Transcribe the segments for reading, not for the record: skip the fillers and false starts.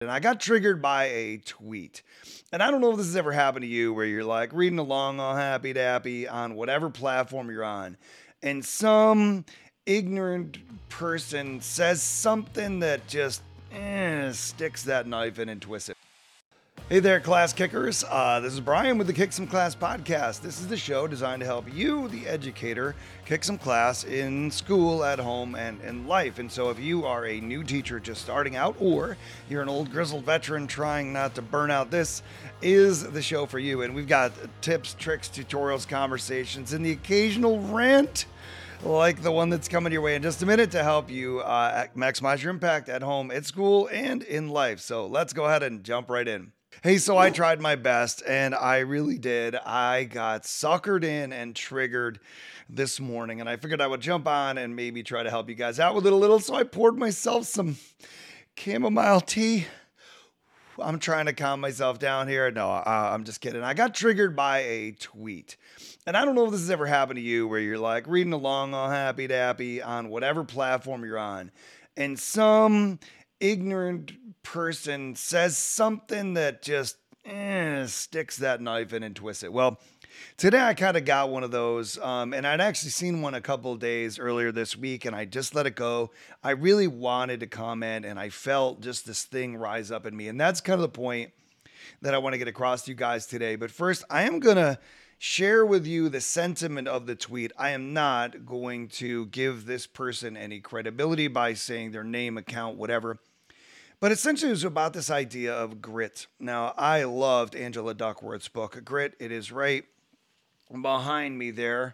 and I got triggered by a tweet. And I don't know if this has ever happened to you where you're like reading along all happy dappy on whatever platform you're on, and some ignorant person says something that just sticks that knife in and twists it. Hey there, class kickers. This is Brian with the Kick Some Class podcast. This is the show designed to help you, the educator, kick some class in school, at home, and in life. And so if you are a new teacher just starting out, or you're an old grizzled veteran trying not to burn out, this is the show for you. And we've got tips, tricks, tutorials, conversations, and the occasional rant like the one that's coming your way in just a minute to help you maximize your impact at home, at school, and in life. So let's go ahead and jump right in. Hey, so I tried my best, and I really did. I got suckered in and triggered this morning, and I figured I would jump on and maybe try to help you guys out with it a little. So I poured myself some chamomile tea. I'm trying to calm myself down here. No, I'm just kidding. I got triggered by a tweet. And I don't know if this has ever happened to you where you're like reading along all happy dappy on whatever platform you're on, and some ignorant person says something that just sticks that knife in and twists it. Well, today I kind of got one of those, and I'd actually seen one a couple of days earlier this week, and I just let it go. I really wanted to comment, and I felt just this thing rise up in me, and that's kind of the point that I want to get across to you guys today. But first, I am going to share with you the sentiment of the tweet. I am not going to give this person any credibility by saying their name, account, whatever. But essentially, it was about this idea of grit. Now, I loved Angela Duckworth's book, Grit. It is right behind me there,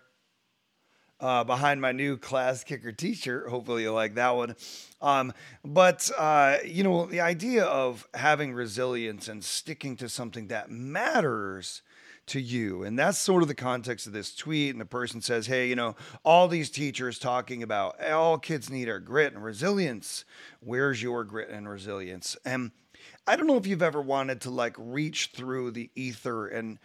behind my new Class Kicker t-shirt. Hopefully you like that one. But the idea of having resilience and sticking to something that matters to you. And that's sort of the context of this tweet. And the person says, hey, all these teachers talking about all kids need are grit and resilience. Where's your grit and resilience? And I don't know if you've ever wanted to reach through the ether and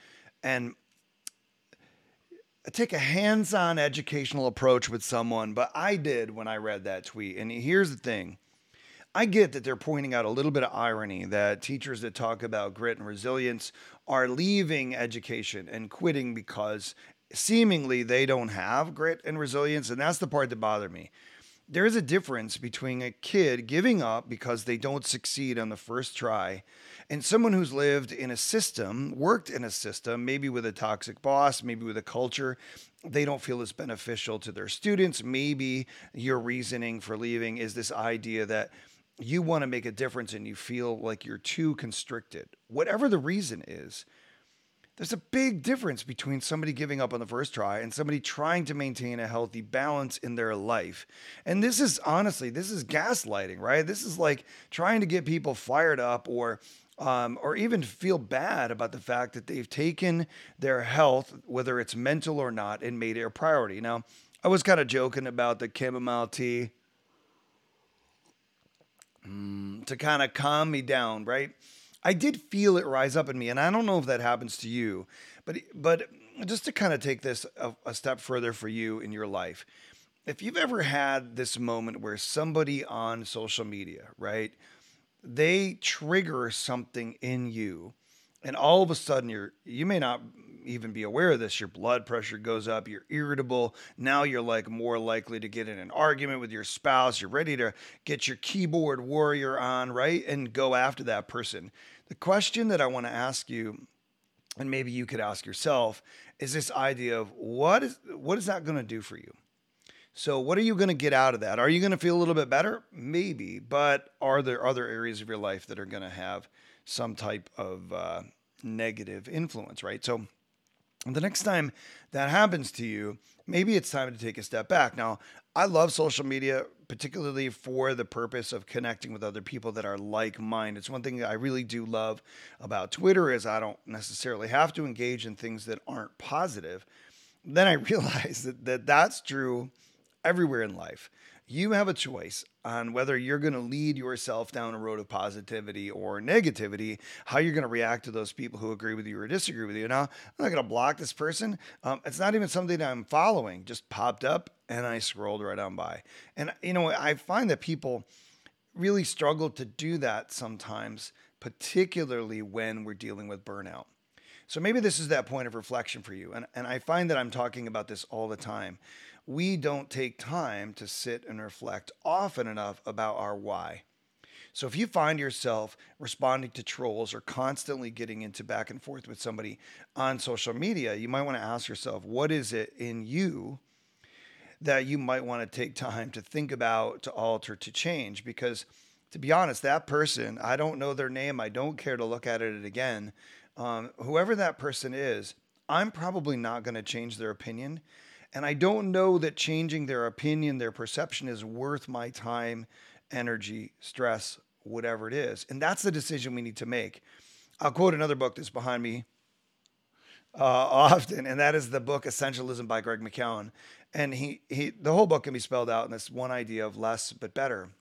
take a hands-on educational approach with someone, but I did when I read that tweet. And here's the thing. I get that they're pointing out a little bit of irony that teachers that talk about grit and resilience are leaving education and quitting because seemingly they don't have grit and resilience. And that's the part that bothered me. There is a difference between a kid giving up because they don't succeed on the first try and someone who's lived in a system, worked in a system, maybe with a toxic boss, maybe with a culture they don't feel is beneficial to their students. Maybe your reasoning for leaving is this idea that you want to make a difference and you feel like you're too constricted. Whatever the reason is, there's a big difference between somebody giving up on the first try and somebody trying to maintain a healthy balance in their life. And this is gaslighting, right? This is like trying to get people fired up or even feel bad about the fact that they've taken their health, whether it's mental or not, and made it a priority. Now, I was kind of joking about the chamomile tea to kind of calm me down, right? I did feel it rise up in me, and I don't know if that happens to you, but just to kind of take this a step further for you in your life, if you've ever had this moment where somebody on social media, right, they trigger something in you, and all of a sudden you may not even be aware of this. Your blood pressure goes up. You're irritable. Now you're more likely to get in an argument with your spouse. You're ready to get your keyboard warrior on, right? And go after that person. The question that I want to ask you, and maybe you could ask yourself, is this idea of what is that going to do for you? So what are you going to get out of that? Are you going to feel a little bit better? Maybe, but are there other areas of your life that are going to have some type of negative influence, right? So the next time that happens to you, maybe it's time to take a step back. Now, I love social media, particularly for the purpose of connecting with other people that are like-minded. It's one thing that I really do love about Twitter is I don't necessarily have to engage in things that aren't positive. Then I realized that that's true everywhere in life. You have a choice on whether you're going to lead yourself down a road of positivity or negativity, how you're going to react to those people who agree with you or disagree with you. Now, I'm not going to block this person. It's not even something I'm following, just popped up and I scrolled right on by. And, I find that people really struggle to do that sometimes, particularly when we're dealing with burnout. So maybe this is that point of reflection for you. And I find that I'm talking about this all the time. We don't take time to sit and reflect often enough about our why. So if you find yourself responding to trolls or constantly getting into back and forth with somebody on social media, you might want to ask yourself, what is it in you that you might want to take time to think about, to alter, to change? Because to be honest, that person, I don't know their name. I don't care to look at it again. Whoever that person is, I'm probably not going to change their opinion. And I don't know that changing their opinion, their perception is worth my time, energy, stress, whatever it is. And that's the decision we need to make. I'll quote another book that's behind me often, and that is the book Essentialism by Greg McKeown. And the whole book can be spelled out in this one idea of less but better.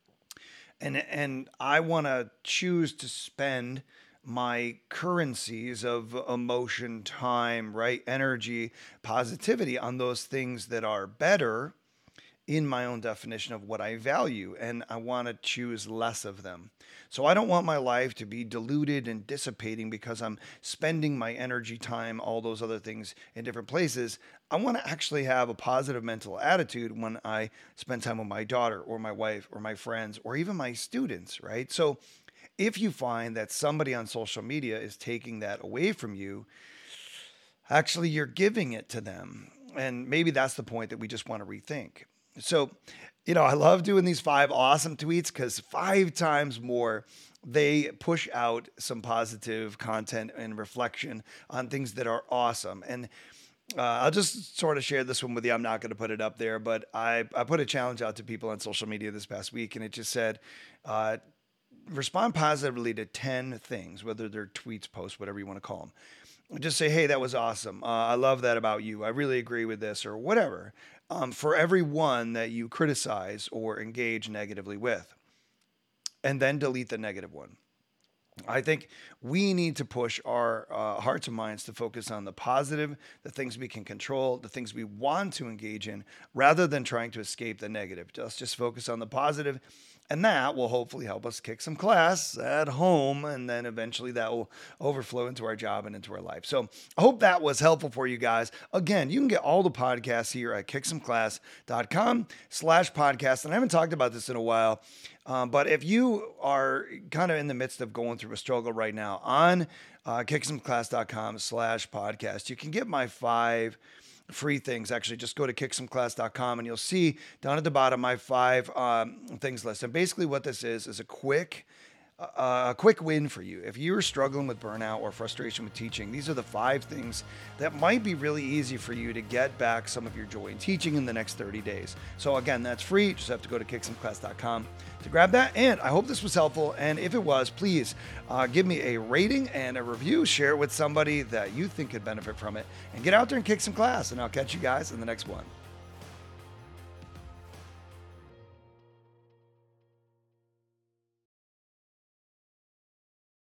And I want to choose to spend my currencies of emotion, time, right, energy, positivity on those things that are better in my own definition of what I value, and I want to choose less of them. So I don't want my life to be diluted and dissipating because I'm spending my energy, time, all those other things in different places. I want to actually have a positive mental attitude when I spend time with my daughter or my wife or my friends or even my students, right? So if you find that somebody on social media is taking that away from you, actually you're giving it to them. And maybe that's the point that we just want to rethink. So, I love doing these 5 awesome tweets because 5 times more they push out some positive content and reflection on things that are awesome. And I'll just sort of share this one with you. I'm not going to put it up there, but I put a challenge out to people on social media this past week, and it just said, respond positively to 10 things, whether they're tweets, posts, whatever you want to call them. Just say, hey, that was awesome. I love that about you. I really agree with this, or whatever. For every one that you criticize or engage negatively with, and then delete the negative one. I think we need to push our hearts and minds to focus on the positive, the things we can control, the things we want to engage in, rather than trying to escape the negative. Just focus on the positive, and that will hopefully help us kick some class at home, and then eventually that will overflow into our job and into our life. So I hope that was helpful for you guys. Again, you can get all the podcasts here at kicksomeclass.com/podcast. And I haven't talked about this in a while, but if you are kind of in the midst of going through a struggle right now, on kicksomeclass.com/podcast, you can get my 5 free things. Actually, just go to kicksomeclass.com and you'll see down at the bottom my 5 things list. And basically what this is a quick win for you. If you're struggling with burnout or frustration with teaching, these are the 5 things that might be really easy for you to get back some of your joy in teaching in the next 30 days. So again, that's free. You just have to go to kicksomeclass.com to grab that. And I hope this was helpful. And if it was, please give me a rating and a review. Share it with somebody that you think could benefit from it. And get out there and kick some class. And I'll catch you guys in the next one.